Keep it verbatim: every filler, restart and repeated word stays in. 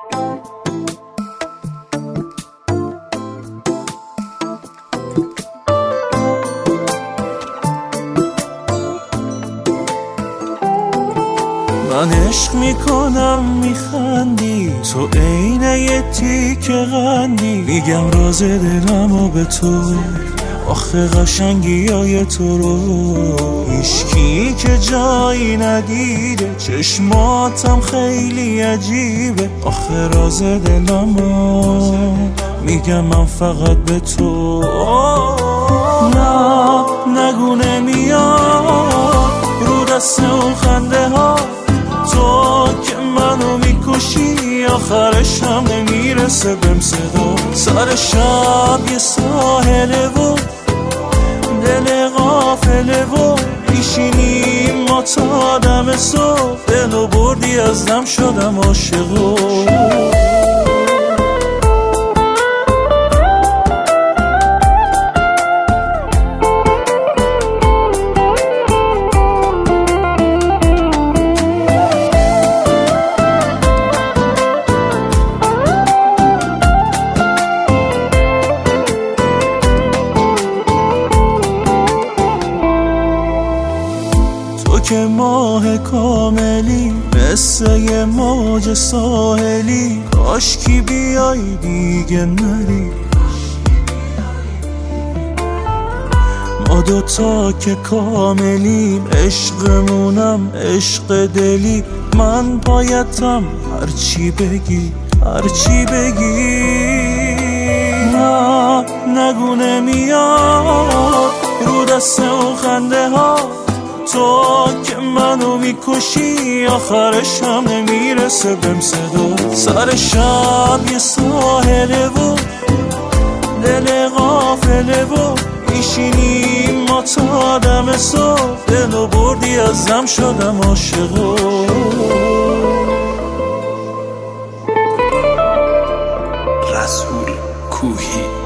من عشق میکنم میخندی، تو عین یه تیک قندی. میگم راز دلمو به تو، آخه قشنگی های تو رو هیچکی که جایی ندیده. چشماتم خیلی عجیبه، آخه راز دلمو میگم من فقط به تو. نه نگو نمیاد رو دست اون خنده ها، تو که منو میکشی آخرش هم نمیرسه بهم صدا. سر شب یه ساحله و دل غافله و پیشینیم ما تا دم صبح. دلو بردی از دم شدم عاشقو. که ماه کاملی مثل یه موج ساحلی، کاشکی بیای دیگه نری. ما دوتا که کاملیم، عشقمونم عشق دلی. من پایتم هرچی بگی هرچی بگی. نه نگو نمیاد رو دست اون خنده ها، تو که منو میکشی آخرش هم نمیرسه بهم صدا. سر شب یه ساحله و دل غافله و میشینیم ما تا دم صبح. دلو بردی از دم شدم عاشقو. رسول کوهی